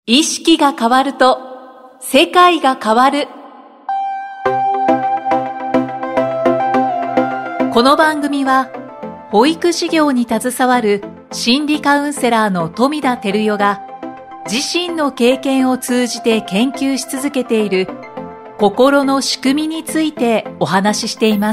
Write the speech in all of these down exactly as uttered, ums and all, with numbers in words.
意識が変わると世界が変わる。この番組は保育事業に携わる心理カウンセラーの富田照代が自身の経験を通じて研究し続けている心の仕組みについてお話ししています。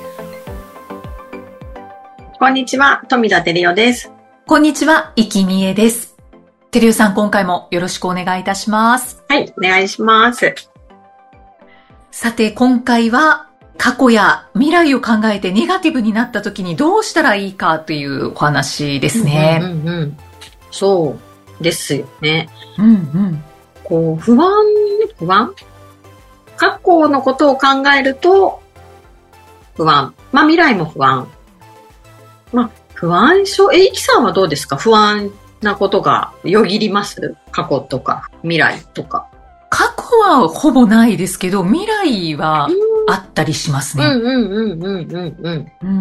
こんにちは、富田照代です。 こんにちは、生きみえです。照代さん、今回もよろしくお願いいたします。 はい、お願いします。 さて、今回は過去や未来を考えてネガティブになった時にどうしたらいいかというお話ですね。 うんうんうん、そうですよね。 うんうん。 こう、不安、不安過去のことを考えると不安。まあ未来も不安。まあ不安症、え、いきさんはどうですか？不安なことがよぎります？過去とか未来とか。 過去はほぼないですけど、未来はあったりしますね。 うんうんうんうんうんうん。うん、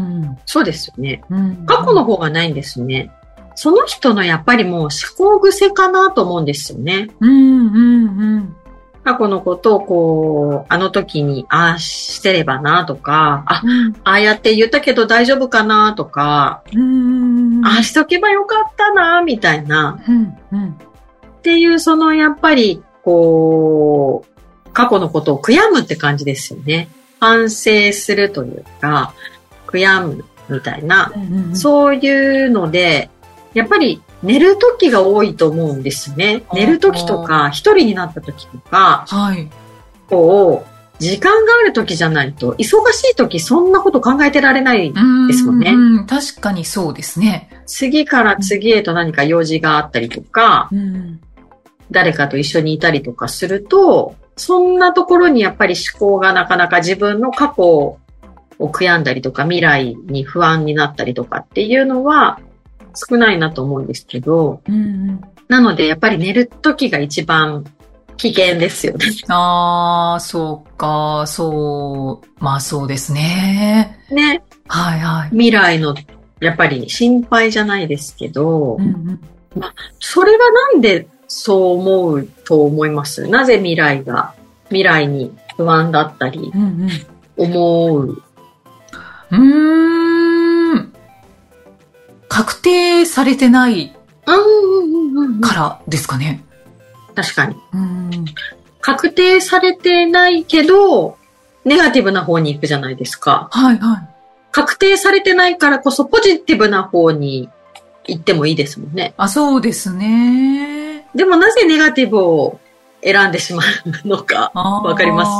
そうですよね、うんうん。過去の方がないんですね。その人のやっぱりもう思考癖かなと思うんですよね。 うんうんうん。 過去のことをこう、あの時にああしてればなとか、あ、うん、ああやって言ったけど大丈夫かなとか、うんああしとけばよかったなみたいな、うんうん、っていうそのやっぱりこう、過去のことを悔やむって感じですよね。反省するというか、悔やむみたいな、うんうん、そういうので、やっぱり寝る時が多いと思うんですね。寝る時とか、一人になった時とか、はい、こう、時間がある時じゃないと、忙しい時そんなこと考えてられないですもんね。 うんうん、確かにそうですね。 次から次へと何か用事があったりとか、うん、誰かと一緒にいたりとかすると、そんなところにやっぱり思考がなかなか自分の過去を悔やんだりとか、未来に不安になったりとかっていうのは、少ないなと思うんですけど、うんうん、なのでやっぱり寝る時が一番危険ですよね。 ああ、そうか、そう、まあそうですね。 ね。 はいはい。 未来のやっぱり心配じゃないですけど、うんうんまあ、それはなんでそう思うと思います？なぜ未来が、未来に不安だったり、思う、うんうん、 うーん。確定されてないからですかね。 確かに。うん確定されてないけど、ネガティブな方に行くじゃないですか。 はいはい。 確定されてないからこそポジティブな方に行ってもいいですもんね。 あ、そうですね。 でもなぜネガティブを選んでしまうのか、わかります？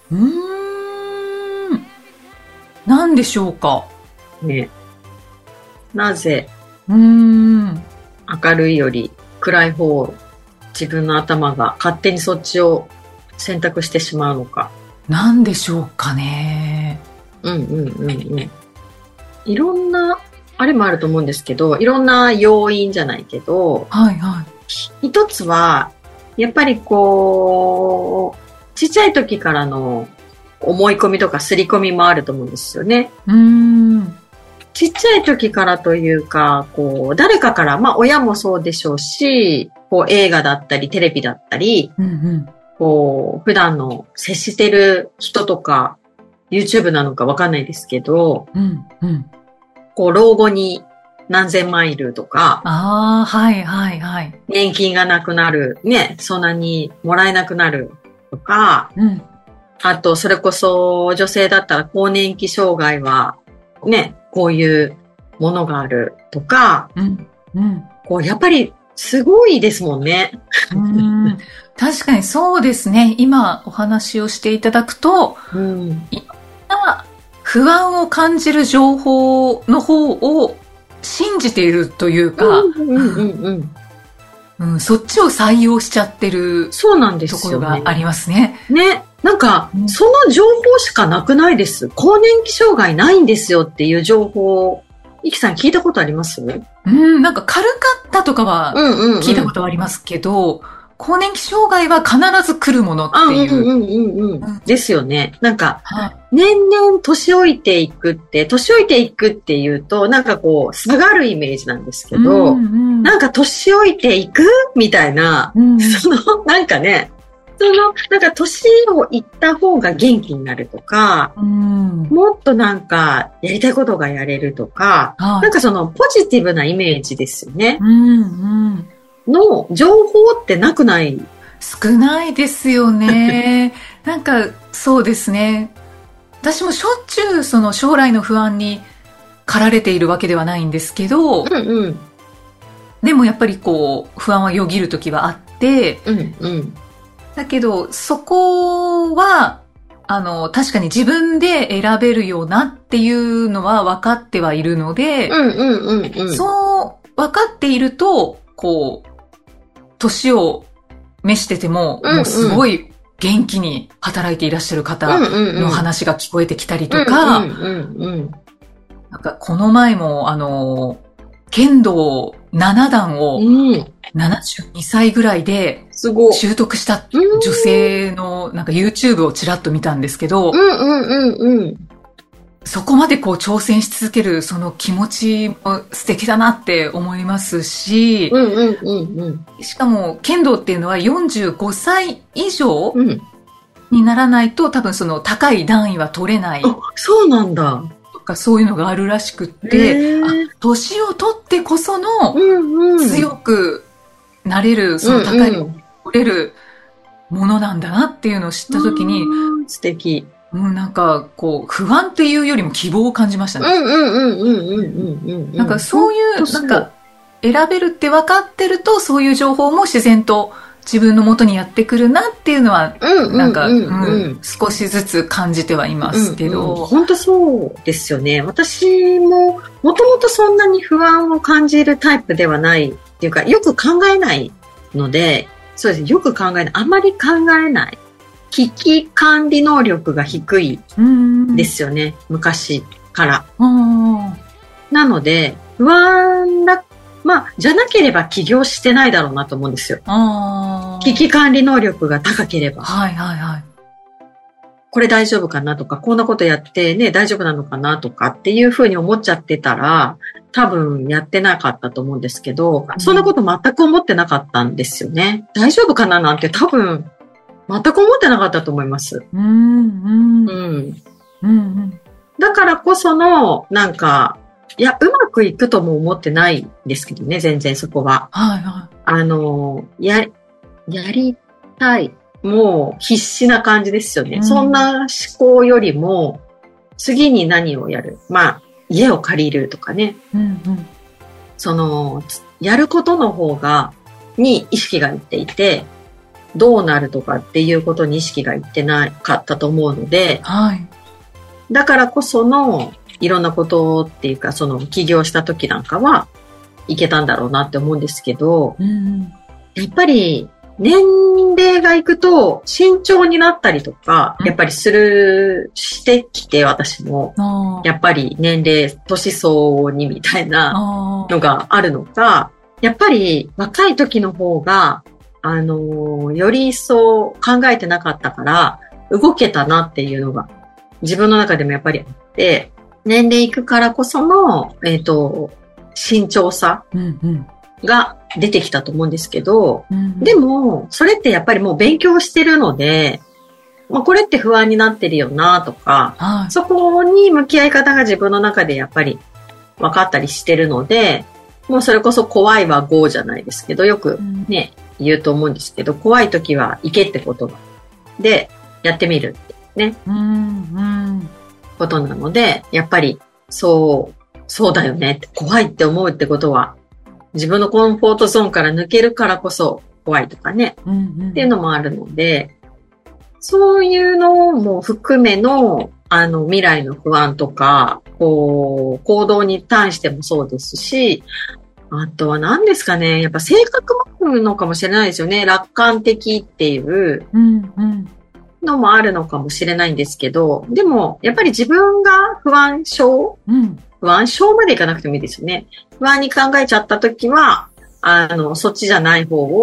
うーん。なんでしょうか。 ね。なぜ、 うーん明るいより暗い方を自分の頭が勝手にそっちを選択してしまうのか。 なんでしょうかね。 うんうんうんうん。いろんな、あれもあると思うんですけど、いろんな要因じゃないけど、 はいはい。 一つは、やっぱりこう、ちっちゃい時からの思い込みとか刷り込みもあると思うんですよね。 うーんちっちゃい時からというか、こう、誰かから、まあ親もそうでしょうし、こう映画だったりテレビだったり、うんうん、こう、普段の接してる人とか、YouTube なのかわかんないですけど、うんうん、こう、老後に何千万いるとか、 ああ、はいはいはい。 年金がなくなる、ね、そんなにもらえなくなるとか、うん、あと、それこそ女性だったら更年期障害は、ね、こういうものがあるとか、うんうん、こうやっぱりすごいですもんね。 うん確かにそうですね。今お話をしていただくと、うん、いろんな不安を感じる情報の方を信じているというか、うんうんうんうん、そっちを採用しちゃってるそうなんですよ、ね、 ところがありますね。 ね。なんか、うん、その情報しかなくないです。更年期障害ないんですよっていう情報、イキさん聞いたことあります？ うん、なんか軽かったとかは聞いたことはありますけど、うんうんうん、 更年期障害は必ず来るものっていう。 うんうんうんうん。ですよね。なんか、はい、年々年老いていくって、年老いていくっていうと、なんかこう、下がるイメージなんですけど、うんうん、なんか年老いていくみたいな、うんうん、その、なんかね、その、なんか年をいった方が元気になるとか、うん、もっとなんかやりたいことがやれるとか、はい、なんかそのポジティブなイメージですよね。うんうんの情報ってなくない？ 少ないですよね。なんかそうですね。私もしょっちゅうその将来の不安に駆られているわけではないんですけど、うんうん、でもやっぱりこう不安はよぎる時はあって、うんうん、だけどそこはあの確かに自分で選べるようなっていうのは分かってはいるので、うんうんうんうん、そう分かっているとこう年を召してても、うんうん、もうすごい元気に働いていらっしゃる方の話が聞こえてきたりとか、なんかこの前もあの、剣道なな段をななじゅうにさいぐらいで習得した女性のなんか YouTube をちらっと見たんですけど、うんうんうんうん、そこまでこう挑戦し続けるその気持ちも素敵だなって思いますし、うんうんうんうん、しかも剣道っていうのはよんじゅうごさい以上にならないと多分その高い段位は取れない。 あ、そうなんだ。 とかそういうのがあるらしくって、あ、年を取ってこその強くなれる、その高いを取れるものなんだなっていうのを知ったときに、 素敵。 うん、なんか、こう、不安っていうよりも希望を感じましたね。うんうんうんうんうんうん。なんかそういう、なんか、選べるって分かってると、そういう情報も自然と自分の元にやってくるなっていうのは、なんか、少しずつ感じてはいますけど。 本、う、当、んうん、そうですよね。私も、もともとそんなに不安を感じるタイプではないっていうか、よく考えないので、そうですね、よく考えない。あまり考えない。危機管理能力が低いですよね、昔から。なので、不安だ、まあ、じゃなければ起業してないだろうなと思うんですよ。危機管理能力が高ければ。はいはいはい。これ大丈夫かなとか、こんなことやってね、大丈夫なのかなとかっていうふうに思っちゃってたら、多分やってなかったと思うんですけど、うん、そんなこと全く思ってなかったんですよね。大丈夫かななんて多分、全く思ってなかったと思います。うんうんうんうん、だからこその、なんか、いや、うまくいくとも思ってないんですけどね、全然そこは。はいはい、あの、や、やりたい。もう必死な感じですよね。うん、そんな思考よりも、次に何をやる。まあ、家を借りるとかね。うんうん、その、やることの方が、に意識がいっていて、どうなるとかっていうことに意識がいってなかったと思うので、はい、だからこそのいろんなことっていうか、その起業した時なんかはいけたんだろうなって思うんですけど、うん、やっぱり年齢がいくと慎重になったりとか、やっぱりする、してきて私も、やっぱり年齢、年相にみたいなのがあるのか、やっぱり若い時の方があの、より一層考えてなかったから、動けたなっていうのが、自分の中でもやっぱりあって、年齢いくからこその、えっと、慎重さが出てきたと思うんですけど、うんうん、でも、それってやっぱりもう勉強してるので、まあ、これって不安になってるよなとか、はい、そこに向き合い方が自分の中でやっぱり分かったりしてるので、もうそれこそ怖いはゴーじゃないですけど、よくね、うん言うと思うんですけど、怖い時は行けって言葉でやってみるってね、うんうん、ことなので、やっぱりそう、そうだよねって、怖いって思うってことは、自分のコンフォートゾーンから抜けるからこそ怖いとかね、うんうん、っていうのもあるので、そういうのも含めの、あの、未来の不安とか、こう、行動に対してもそうですし、あとは何ですかね。やっぱ性格もあるのかもしれないですよね。楽観的っていうのもあるのかもしれないんですけど、でもやっぱり自分が不安症、うん、不安症までいかなくてもいいですよね。不安に考えちゃったときは、あの、そっちじゃない方を、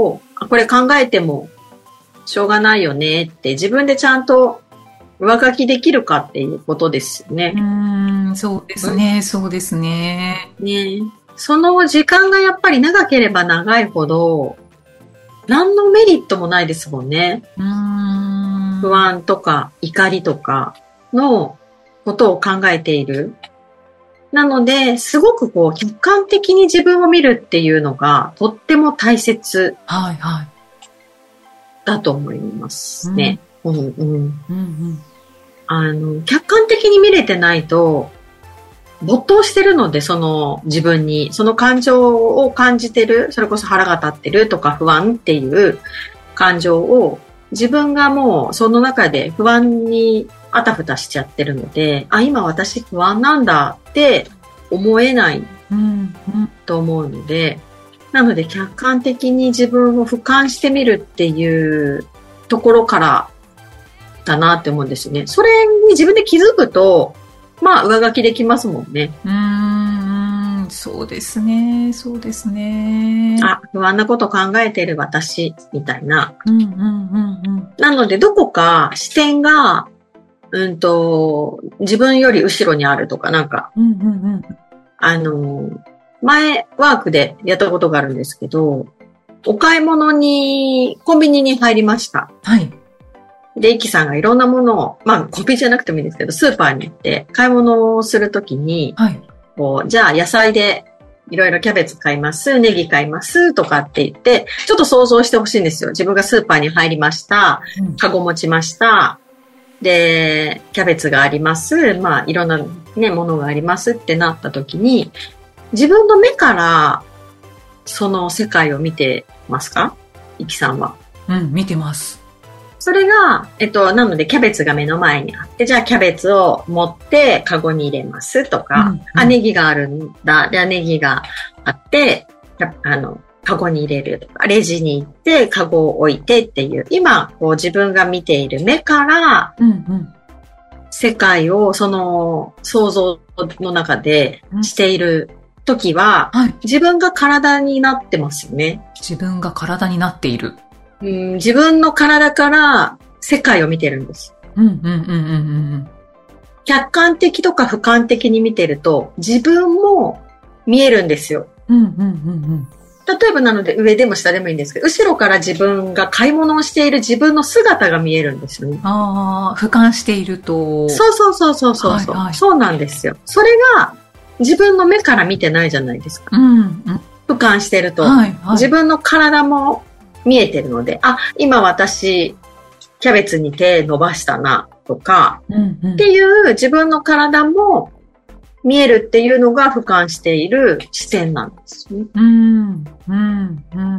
これ考えてもしょうがないよねって自分でちゃんと上書きできるかっていうことですよね。 うーん、そうですね、うん、そうですね。 ね、その時間がやっぱり長ければ長いほど、何のメリットもないですもんね。 うーん、 不安とか怒りとかのことを考えている。なので、すごくこう、客観的に自分を見るっていうのが、とっても大切。 はいはい。 だと思いますね。うん、うん、うん。 うんうん。 あの、客観的に見れてないと、没頭してるので、その自分に、その感情を感じてる、それこそ腹が立ってるとか不安っていう感情を、自分がもうその中で不安にあたふたしちゃってるので、あ、今私不安なんだって思えないと思うので、なので客観的に自分を俯瞰してみるっていうところからだなって思うんですよね。それに自分で気づくと、まあ上書きできますもんね。 うーん、そうですね、そうですね。 あ、不安なこと考えてる私みたいな。 うんうんうんうん。 なのでどこか視点がうんと自分より後ろにあるとかなんか、 うんうんうん、 あの前ワークでやったことがあるんですけど、お買い物にコンビニに入りました。 はい。 で、イキさんがいろんなものを、まあコンビニじゃなくてもいいんですけど、スーパーに行って買い物をするときに、 はい、 こうじゃあ野菜でいろいろキャベツ買います、ネギ買いますとかって言って、ちょっと想像してほしいんですよ。自分がスーパーに入りました。カゴ持ちました。で、キャベツがあります。まあいろんなね、ものがありますってなったときに、自分の目からその世界を見てますか？イキさんは。 うん、見てます。 それが、えっと、なのでキャベツが目の前にあって、じゃあキャベツを持ってカゴに入れますとか、うんうん、あ、ネギがあるんだ。じゃあネギがあって、あの、カゴに入れるとか、レジに行ってカゴを置いてっていう、今、こう自分が見ている目から、 うんうん、 世界をその想像の中でしている時は、 うんはい、 自分が体になってますよね。 自分が体になっている。 うん、自分の体から世界を見てるんです。 うんうんうんうんうん。 客観的とか俯瞰的に見てると自分も見えるんですよ。 うんうんうんうん。 例えばなので上でも下でもいいんですけど、後ろから自分が買い物をしている自分の姿が見えるんですよね。 ああ、俯瞰していると。 そうそうそうそうそう、はいはい、そうなんですよ。それが自分の目から見てないじゃないですか。 うんうん、 俯瞰してると、 はいはい、 自分の体も見えてるので、あ、今私キャベツに手伸ばしたなとか、 うんうん、 っていう自分の体も見えるっていうのが俯瞰している視点なんですね。 うんうんうん、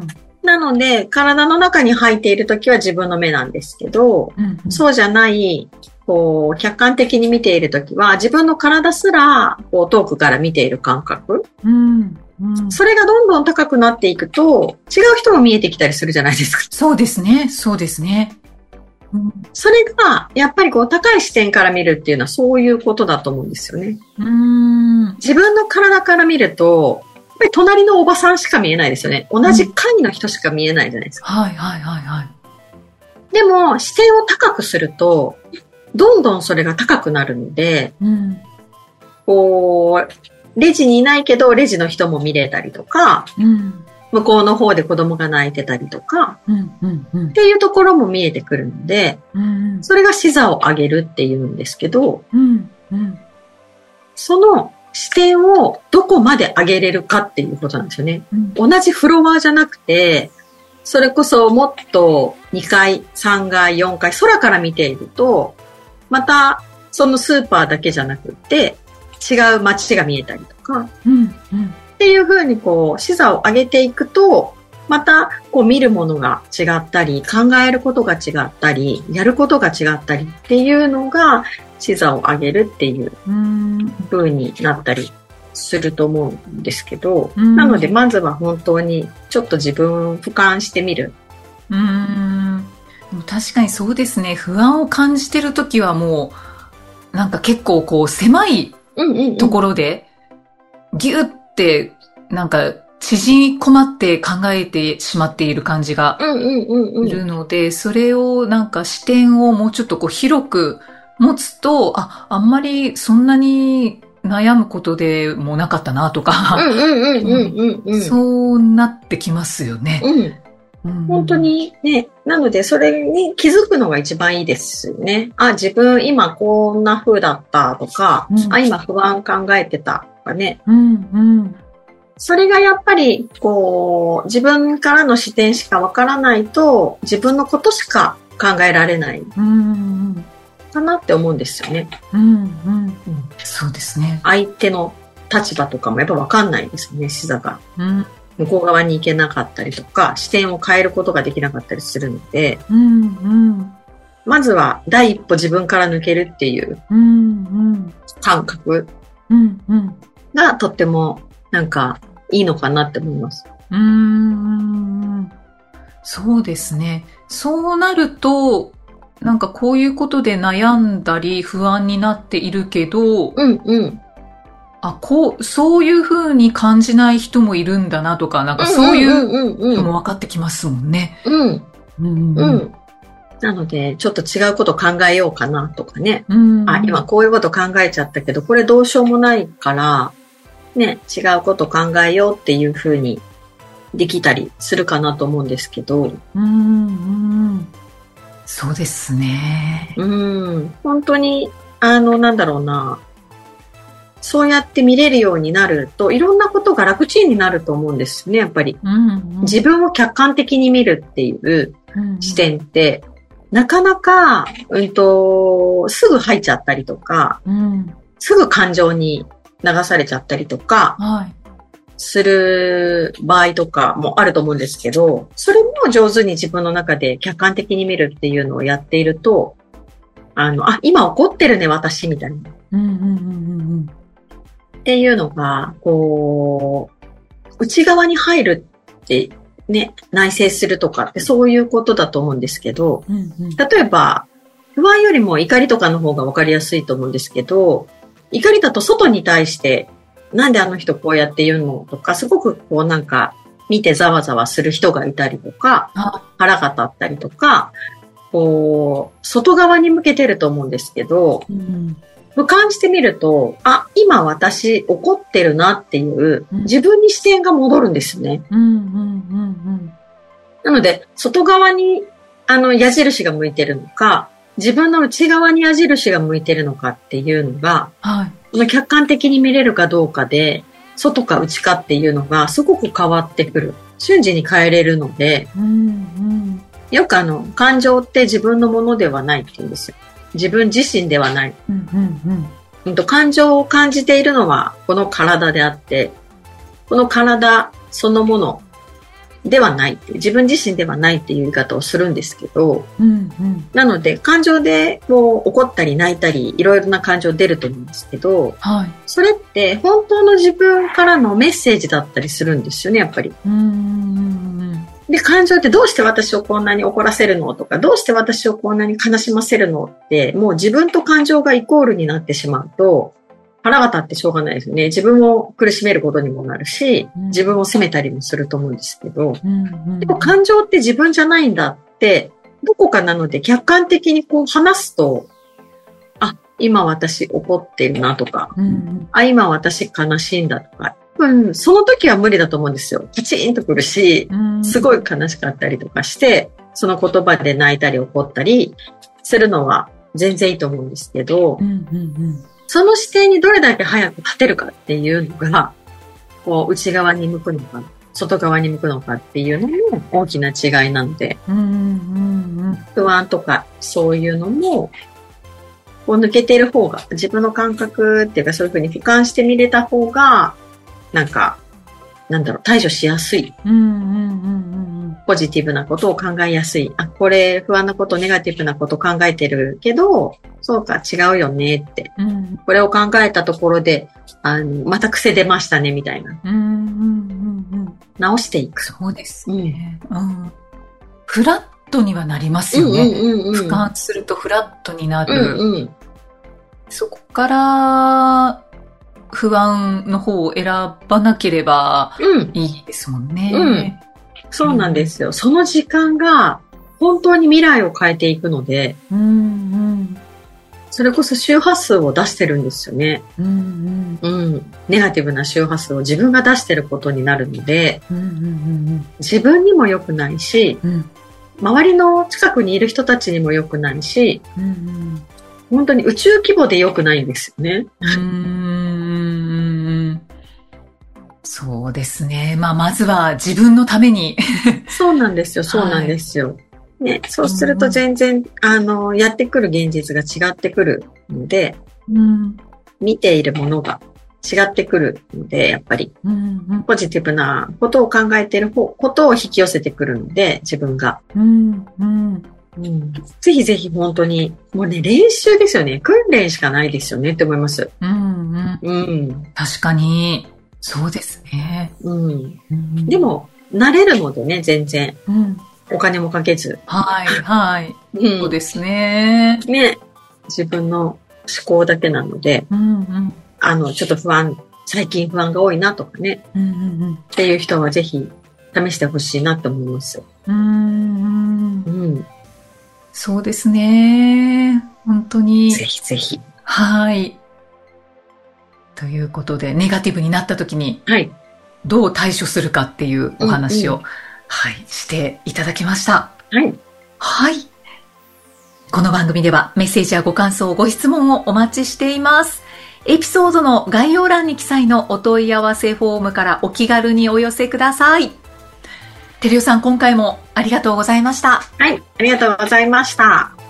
なので体の中に入っているときは自分の目なんですけど、 うんうん、 そうじゃないこう客観的に見ているときは自分の体すらこう遠くから見ている感覚、 うんうん、 それがどんどん高くなっていくと違う人も見えてきたりするじゃないですか。 そうですね、そうですね。 うん、それがやっぱりこう高い視点から見るっていうのはそういうことだと思うんですよね。 うーん、 自分の体から見るとやっぱり隣のおばさんしか見えないですよね。同じ階の人しか見えないじゃないですか。 うん、はいはいはいはい。 でも視点を高くするとどんどんそれが高くなるので、 うん、 こうレジにいないけどレジの人も見れたりとか、 うん、 向こうの方で子供が泣いてたりとか、 うんうんうん、 っていうところも見えてくるので、 うんうん、 それが視座を上げるっていうんですけど、 うんうん、 その視点をどこまで上げれるかっていうことなんですよね。 うん、 同じフロアじゃなくて、それこそもっとにかい、さんがい、よんかい、空から見ていると、またそのスーパーだけじゃなくて、違う街が見えたりとか、 うんうん、 っていう風にこう視座を上げていくと、またこう見るものが違ったり、考えることが違ったり、やることが違ったりっていうのが視座を上げるっていう風になったりすると思うんですけど、なのでまずは本当にちょっと自分を俯瞰してみる。 うーん、確かにそうですね。不安を感じてるときはもうなんか結構こう狭いところでギュッてなんか縮こまって考えてしまっている感じがするので、それをなんか視点をもうちょっとこう広く持つと、あ、あんまりそんなに悩むことでもなかったなとか、そうなってきますよね。 うん、本当にね、なのでそれに気づくのが一番いいですよね。あ、自分今こんな風だったとか、うん、あ、今不安考えてたとかね。うんうん、それがやっぱりこう自分からの視点しかわからないと自分のことしか考えられない。うんうんかなって思うんですよね。うんうんうん、 そうですね。 相手の立場とかもやっぱ分かんないですよね、視座が、うん。向こう側に行けなかったりとか、視点を変えることができなかったりするので、うんうん、まずは第一歩自分から抜けるっていう感覚がとってもなんかいいのかなって思います。うーん、 そうですね。そうなると、なんかこういうことで悩んだり不安になっているけど、うんうん、あ、こう、そういう風に感じない人もいるんだなとか、なんかそういうのも分かってきますもんね。うん。うんうんうん、なので、ちょっと違うこと考えようかなとかね。うんうん、あ、今こういうこと考えちゃったけど、これどうしようもないから、ね、違うこと考えようっていう風にできたりするかなと思うんですけど。うんうんそうですね。 うん。本当に、あの、なんだろうな。そうやって見れるようになると、いろんなことが楽ちんになると思うんですね、やっぱり。うんうん、自分を客観的に見るっていう視点って、うんうん、なかなか、うんと、すぐ入っちゃったりとか、うん、すぐ感情に流されちゃったりとか、はいする場合とかもあると思うんですけど、それも上手に自分の中で客観的に見るっていうのをやっていると、あの、あ、今怒ってるね、私、みたいな。うんうんうんうん、っていうのが、こう、内側に入るってね、内省するとかってそういうことだと思うんですけど、うんうん、例えば、不安よりも怒りとかの方が分かりやすいと思うんですけど、怒りだと外に対して、なんであの人こうやって言うのとか、すごくこうなんか見てざわざわする人がいたりとか、腹が立ったりとか、こう、外側に向けてると思うんですけど、うん、俯瞰してみると、あ、今私怒ってるなっていう、自分に視点が戻るんですね。うんうんうんうん、なので、外側にあの矢印が向いてるのか、自分の内側に矢印が向いてるのかっていうのが、はい客観的に見れるかどうかで、外か内かっていうのがすごく変わってくる。瞬時に変えれるので、うんうん、よくあの、感情って自分のものではないって言うんですよ。自分自身ではない。うんうんうん、感情を感じているのはこの体であって、この体そのものではないっていう、自分自身ではないっていう言い方をするんですけど、うんうん、なので感情でこう怒ったり泣いたりいろいろな感情出ると思うんですけど、はい、それって本当の自分からのメッセージだったりするんですよね、やっぱり。うんうん、で、感情ってどうして私をこんなに怒らせるのとか、どうして私をこんなに悲しませるのって、もう自分と感情がイコールになってしまうと、腹が立ってしょうがないですよね。自分を苦しめることにもなるし、自分を責めたりもすると思うんですけど、うんうんうん、でも感情って自分じゃないんだって、どこかなので客観的にこう話すと、あ、今私怒ってるなとか、うんうん、あ、今私悲しいんだとか、うん、その時は無理だと思うんですよ。パチンとくるし、すごい悲しかったりとかして、その言葉で泣いたり怒ったりするのは全然いいと思うんですけど、うんうんうんその視点にどれだけ早く立てるかっていうのが、こう内側に向くのか、外側に向くのかっていうのも大きな違いなので、うんうんうん、不安とかそういうのも、こう抜けている方が、自分の感覚っていうかそういうふうに俯瞰して見れた方が、なんか、なんだろう、対処しやすい。うんうんうんうん、ポジティブなことを考えやすい。あ、これ不安なこと、ネガティブなこと考えてるけど、そうか、違うよねって。うん、これを考えたところで、あの、また癖出ましたね、みたいな。うんうんうんうん、直していく。 そうですね。うんうん、フラットにはなりますよね。うんうんうんうん、俯瞰するとフラットになる。うんうん、そこから、 不安の方を選ばなければいいですもんね。 うん。うん、そうなんですよ。その時間が本当に未来を変えていくので、うんうん、それこそ周波数を出してるんですよね。うんうんうん、ネガティブな周波数を自分が出してることになるので、うんうんうん、自分にも良くないし、うん、周りの近くにいる人たちにも良くないし、うんうん、本当に宇宙規模で良くないんですよね。うーん、そうですね。まあ、まずは自分のために。 そうなんですよ、そうなんですよ。はい、ね、そうすると全然、うん、あの、やってくる現実が違ってくるので、うん、見ているものが違ってくるので、やっぱり、うんうん、ポジティブなことを考えている方、ことを引き寄せてくるので、自分が。うんうんうん、ぜひぜひ本当に、もうね、練習ですよね。訓練しかないですよねって思います。うんうんうん、確かに、そうですね。 うんうん、でも、慣れるのでね、全然。うん、お金もかけず。 はい、はい。うん、そうですね。 ね、自分の思考だけなので、うんうん、あの、ちょっと不安、最近不安が多いなとかね、うんうんうん、っていう人はぜひ試してほしいなと思います。うんうんうんそうですね。本当に。 ぜひぜひ。 はい。ということで、ネガティブになった時に、はい。どう対処するかっていうお話を、うんうん、はい、していただきました。はい。はい。この番組ではメッセージやご感想、ご質問をお待ちしています。エピソードの概要欄に記載のお問い合わせフォームからお気軽にお寄せください。てるよさん、今回もありがとうございました。 はい、ありがとうございました。